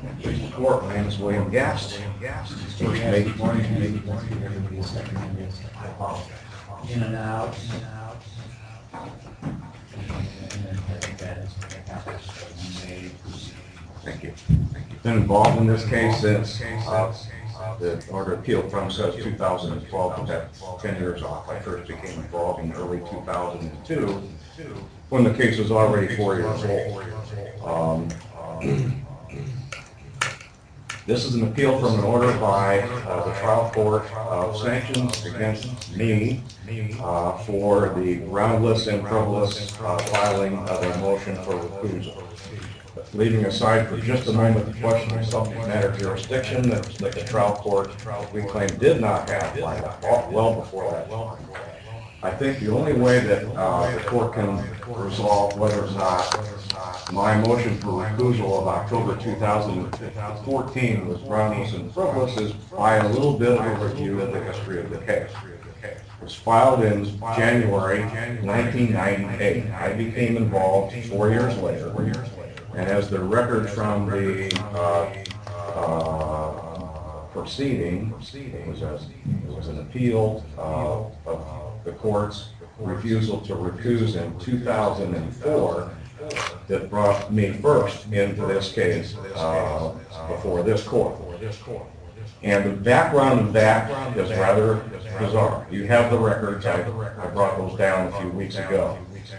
Court, my name is William Gast. First mate. In and out. Thank you. Been involved in this case since the order of appeal from says 2012, but that's 10 years off. I first became involved in early 2002 when the case was already 4 years old. This is an appeal from an order by the trial court of sanctions against me for the groundless and frivolous filing of a motion for recusal. Leaving aside for just a moment the question of subject matter jurisdiction that the trial court we claim did not have well before that. I think the only way that the court can resolve whether or not my motion for recusal of October 2014 was groundless and frivolous is by a little bit of a review of the history of the case. It was filed in January 1998. I became involved 4 years later. And as the record from the proceeding, it was an appeal of the court's refusal to recuse in 2004 that brought me first into this case before this court. And the background of that is rather bizarre. You have the records. I brought those down a few weeks ago.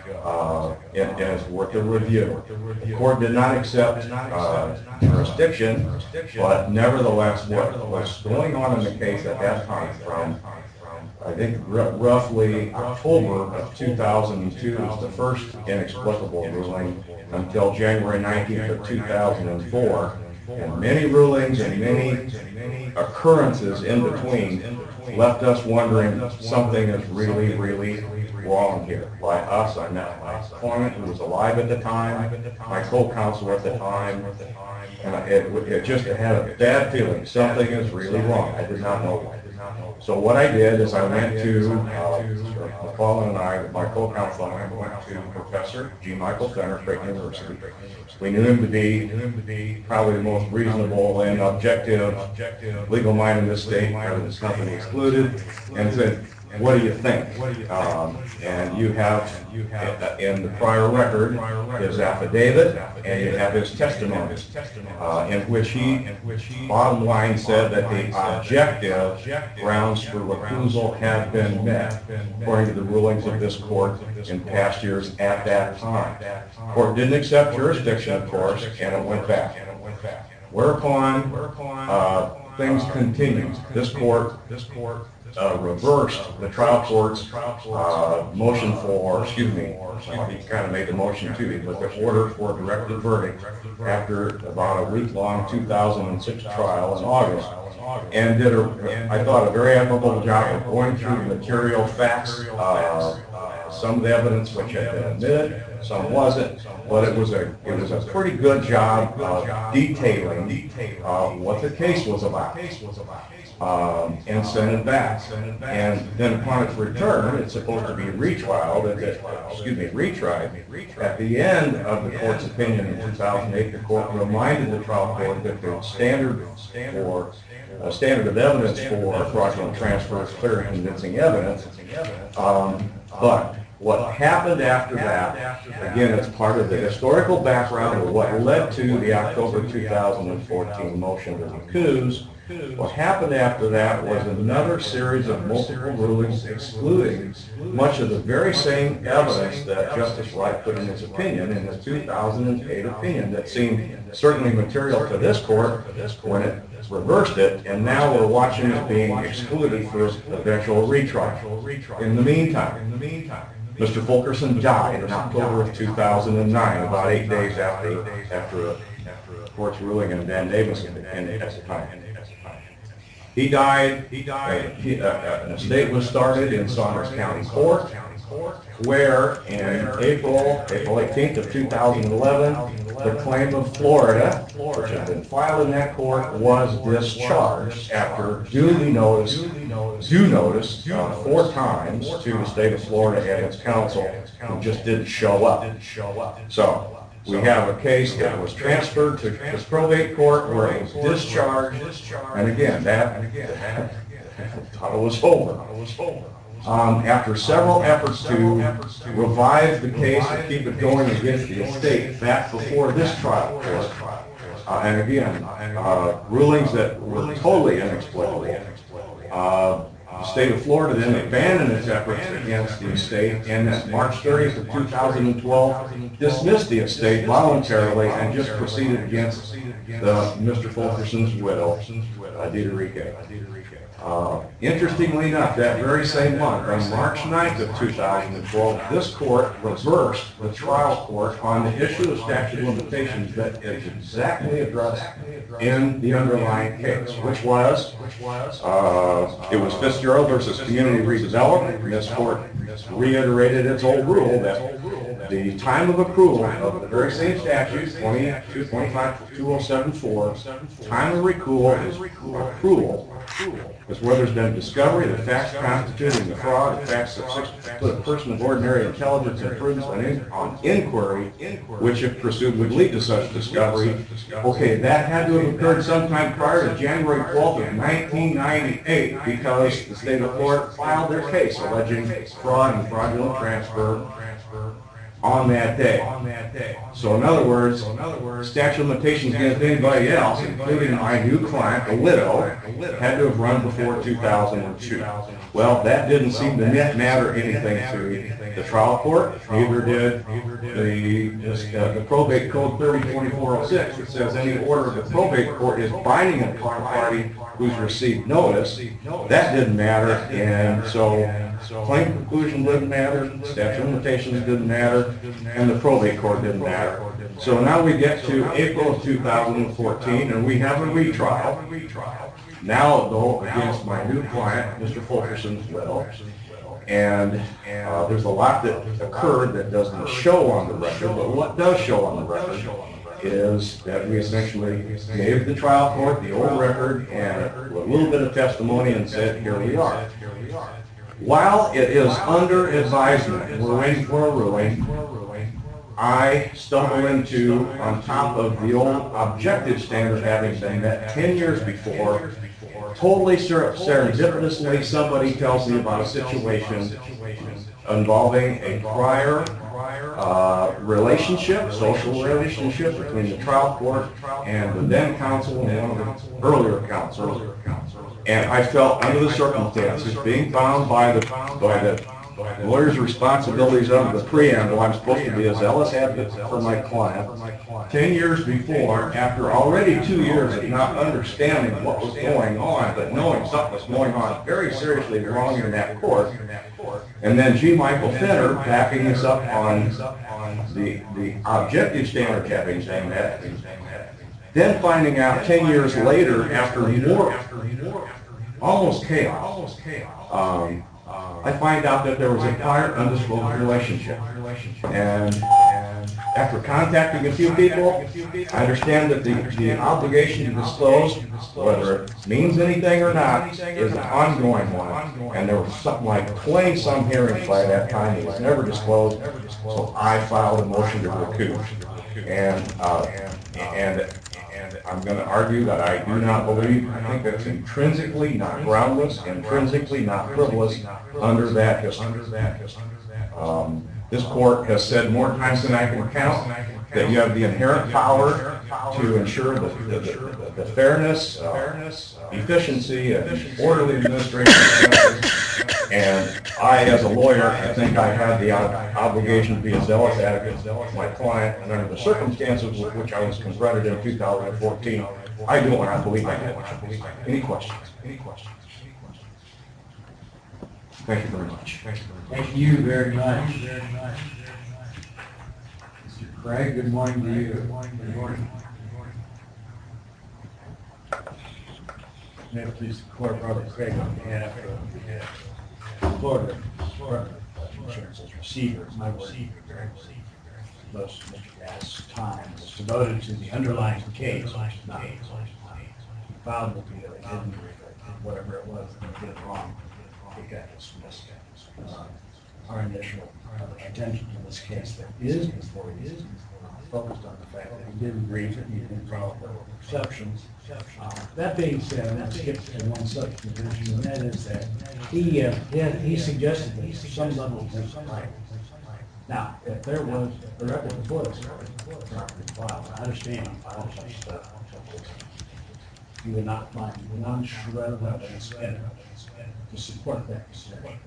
And it's worth a review. The court did not accept jurisdiction, but nevertheless what was going on in the case at that time from I think roughly October of 2002 was the first inexplicable ruling until January 19th of 2004. And many rulings and many occurrences in between left us wondering something is really wrong here. By us, I meant my opponent who was alive at the time, my co-counsel at the time, and it just had a bad feeling. Something is really wrong. I did not know why. So what I did is I went to, McClellan and I, my co-counsel, and I went to Professor G. Michael Fenner, Creighton University. We knew him to be probably the most reasonable and objective legal mind in this state, this company excluded, and said, what do you think? And you have in the prior record his affidavit, and you have his testimony, in which he, bottom line, said that the objective grounds for recusal have been met, according to the rulings of this court in past years at that time. The court didn't accept jurisdiction, of course, and it went back. Whereupon things continued. This court reversed the trial court's motion for, he kind of made the motion too, but the order for directed verdict after about a week-long 2006 trial in August, and did, I thought, a very admirable job of going through the material facts, some of the evidence which had been admitted, some wasn't, but it was a pretty good job of detailing what the case was about. And sent it back. And then upon its return, it's supposed to be retried. At the end of the court's opinion in 2008, the court reminded the trial court that the standard of evidence for fraudulent transfer is clear and convincing evidence. But what happened after that, again, it's part of the historical background of what led to the October 2014 motion to recuse. What happened after that was another series of multiple rulings excluding much of the very same evidence that Justice Wright put in his opinion, in his 2008 opinion, that seemed certainly material to this court when it reversed it, and now we're watching it being excluded for eventual retrial. In the meantime, Mr. Fulkerson died in October of 2009, about 8 days after the court's ruling in Van Davis at the time. He died, an estate was started in Saunders County Court, where in April 18th of 2011, the claim of Florida, which had been filed in that court, was discharged after due notice 4 times to the state of Florida and its counsel, who just didn't show up. So, we have a case that was transferred to the probate court where it was discharged, and again, that thought it was over. After several efforts to revive the case and keep it going against the estate back before this trial court, and again, rulings that were totally inexplicable. The state of Florida then abandoned its efforts against the estate, and on March 30th of 2012 dismissed the estate voluntarily and just proceeded against Mr. Fulkerson's widow, Dieterike. Interestingly enough, that very same month, on March 9th of 2012, this court reversed the trial court on the issue of statute of limitations that is exactly addressed in the underlying case, which was, it was Fitzgerald versus Community Redevelopment. This court reiterated its old rule that the time of accrual of the very same statute, 22-25-2074, time of accrual is where there's been discovery of the facts constituting the fraud, the facts that put a person of ordinary intelligence and prudence on inquiry, which if pursued would lead to such discovery. Okay, that had to have occurred sometime prior to January 12th of 1998 because the state of Florida filed their case alleging fraud and fraudulent transfer on that day. So in other words, statute of limitations against anybody else, including my new client, the widow, had to have run before 2002. Well, that didn't seem to matter anything to the trial court. Neither did the probate code 30-2406, which says any order of the probate court is binding upon a party who's received notice. That didn't matter, and so claim conclusion didn't matter, statute of limitations didn't matter, and the probate court didn't matter. So now we get to April of 2014, and we have a retrial. Now, though, against my new client, Mr. Fulkerson's widow. And there's a lot that occurred that doesn't show on the record, but what does show on the record is that we essentially gave the trial court the old record and a little bit of testimony and said, here we are. While it is under advisement, we're waiting for a ruling, I stumble into, on top of the old objective standard having been met 10 years before, totally serendipitously somebody tells me about a situation involving a prior relationship, social relationship between the trial court and the then counsel and one of the earlier counsels. And I felt under the circumstances, being bound by the lawyer's responsibilities under the preamble, I'm supposed to be a zealous advocate for my client. 10 years before, after already 2 years of not understanding what was going on, but knowing something was going on very seriously wrong in that court, and then G. Michael Fenner backing us up on the objective standard having been met, then finding out 10 years later, after more, almost chaos, I find out that there was a prior undisclosed relationship. And after contacting a few people, I understand that the obligation to disclose, whether it means anything or not, is an ongoing one. And there was something like 20-some hearings by that time that was never disclosed, so I filed a motion to recuse. And I'm going to argue that I do not believe, I think that's intrinsically not groundless, intrinsically not frivolous under that history. This court has said more times than I can count that you have the inherent power to ensure the fairness, efficiency, and orderly administration of justice. And I, as a lawyer, I think I had the obligation to be a zealous advocate for my client, and under the circumstances with which I was confronted in 2014, I do and I believe I did. Any questions? Thank you very much. Thank you very much. Mr. Craig, good morning to you. Good morning. May it please the court, Robert Craig on behalf of Florida Department of Insurance's receiver. My receiver, most of Mr. Gass' time was devoted to the underlying case, which is not he filed with me that I didn't, whatever it was that I did wrong. It got dismissed. Our initial attention to this case that is before you focused on the fact that he didn't brief it, he didn't follow exceptions. That being said, I'm going to skip to one subdivision, and that is that he suggested that some level of things right. Now, if there was a record before us, I understand you filed such stuff. You would not find one shred of evidence in it to support that decision.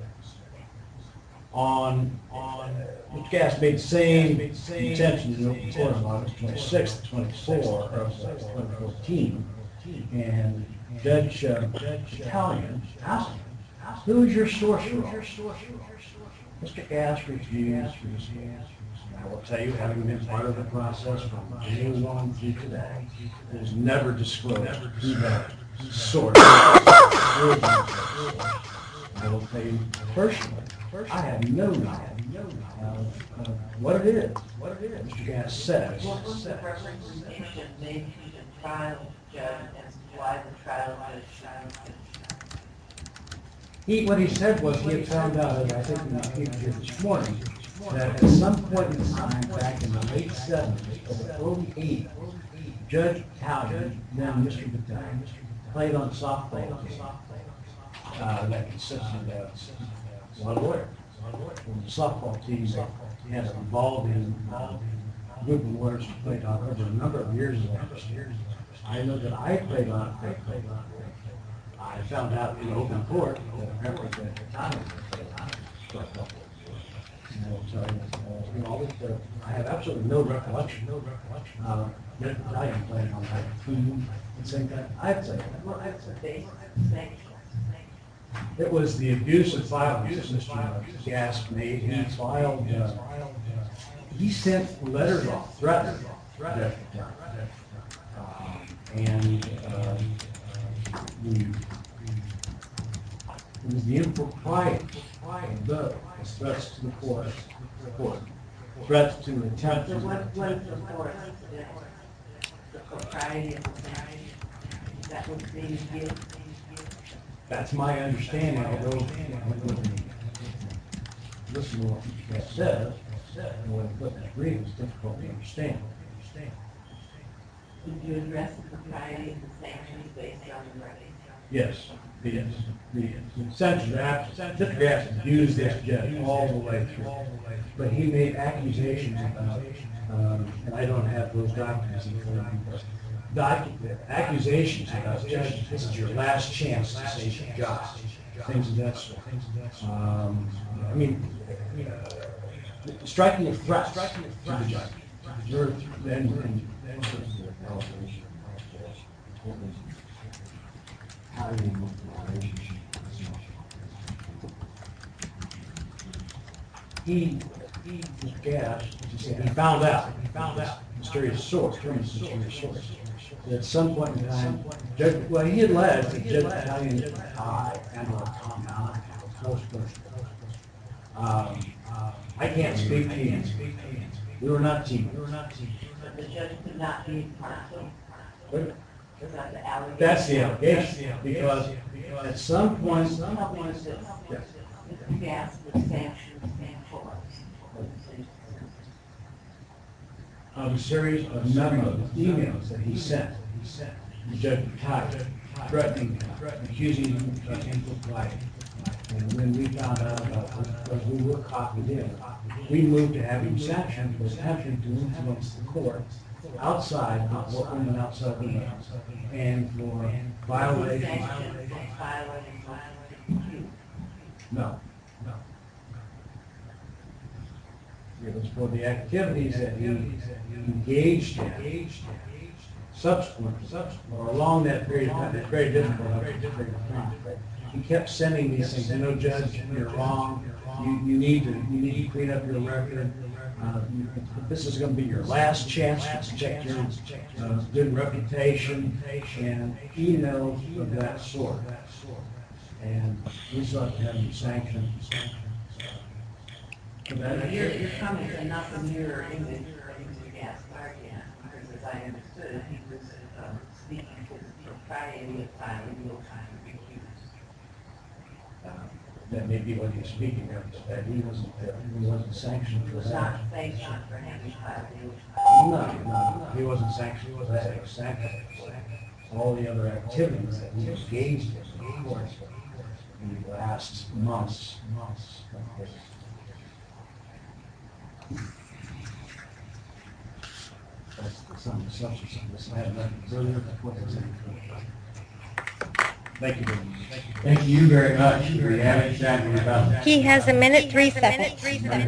Mr. Gass made the same intention in the open court on August 26th, 24 of 2014, and Judge Italian asked him, "Who is your source for all?" Mr. Gass refused. I will tell you, having been part of the process from January 1 through today, it was never disclosed who that source was. I will tell you personally, I have no knowledge of what it is. Mr. Gass says. What was the representation made to the trial judge as to why the trial judge should? What he said was he had found out, as I think we repeated here this morning, that at some point in time back in the late 70s or the early 80s, Judge Italian, then Mr. Battaglia, played on softball team that consisted of a lot of lawyers. The softball team had an evolving group of lawyers who played on over a number of years. I know that I played on it. I found out in open court that apparently Judge Italian played on it for a couple of years. And I will tell you, I have absolutely no recollection. Judge Italian playing on that team at the same time. I'd say it was the abuse of filing that Mr. Gass made. He filed, he sent letters off, threatening Judge Italian. It was the impropriety of those threats to the court, threats to attempt. So what was the court? The propriety of the thing that was being given? That's my understanding, although, listen to what Mr. Gass says, and what he put in his brief is difficult to understand. Did you address the propriety of the sanctions based on the record? Yes. Essentially, Mr. Gass abused this judge all the way through. But he made accusations about, and I don't have those documents in front of me, but accusations about, Judge, this is your last chance to save your job. Things of that sort. I mean, striking a threat to the judge. Mr. Gass, he found out, mysterious source, at some point in time, he had alleged that Judge Italian died and or compound close person. I can't speak to you. We were not team. But the judge could not be impartial. That's the allegation, because at some point, Mr. Gass was sanctioned for of a series of memos, emails that he sent to Judge Italian, threatening, accusing him of impropriety. And when we found out about this, because we were copied in, we moved to have him sanctioned for attempting to influence the court outside, not women outside the room, and for violating. No. It was for the activities that he engaged in subsequently, or along that period of time. It's very difficult. He kept sending these things. Judge, you're wrong. You need to clean up your record. This is going to be your last chance to check your good reputation, and emails of that sort. And we sought to have him sanctioned. Your comments are not from your English Gass guardian, because as I understood it, he was speaking to the propriety of filing real time reviews. That may be what he's speaking of, that he wasn't sanctioned for It was that. not sanctioned for him to file real time. No, he wasn't sanctioned, he wasn't sanctioned. All the other activities that he engaged in, of course, in the last months. That's some substance of this. I have nothing further to put in. Thank you very much. Thank you very much. We have exactly about. He has a minute, 3 seconds.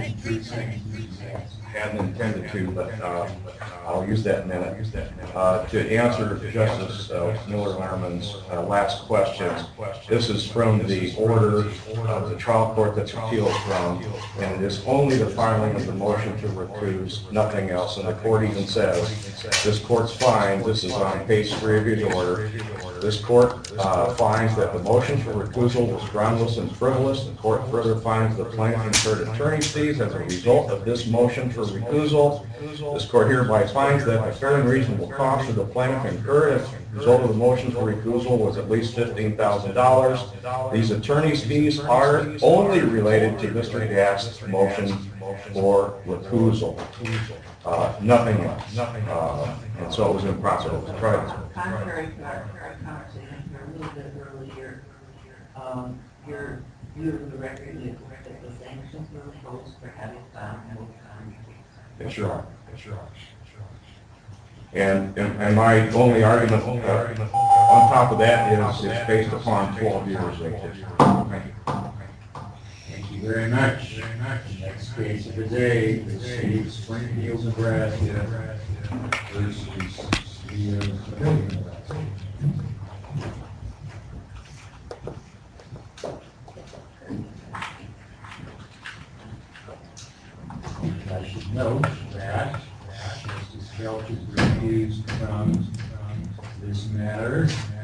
Hadn't intended to, but I'll use that minute. To answer Justice Miller-Lerman's last question, this is from the order of the trial court that's appealed from, and it is only the filing of the motion to recuse, nothing else. And the court even says, this court's fine, this is on page 3 of your order. This court finds that the motion for recusal was groundless and frivolous. The court further finds the plaintiff incurred attorney's fees as a result of this motion for recusal. This court hereby finds that the fair and reasonable cost of the plaintiff incurred as a result of the motion for recusal was at least $15,000. These attorney's fees are only related to Mr. Gass's motion for recusal. Nothing else. And so it was improper. Contrary to our conversation here a little bit earlier, your view of the record is that the sanctions were imposed for having found no crime. Yes, Your Honor. And my only argument on top of that is based upon 12 years of history. Thank you. Thank you very much. The next case of the day, the city of Springfield, Nebraska versus the Nebraska. I should note that Justice Felch is recused from this matter.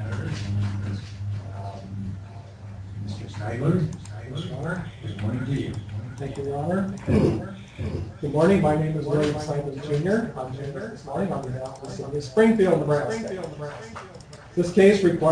Mr. Snyder, good morning to you. Thank you, Your Honor. Good morning. My name is William Simon Jr. I'm here this morning on behalf of the city of Springfield, Nebraska. This case requires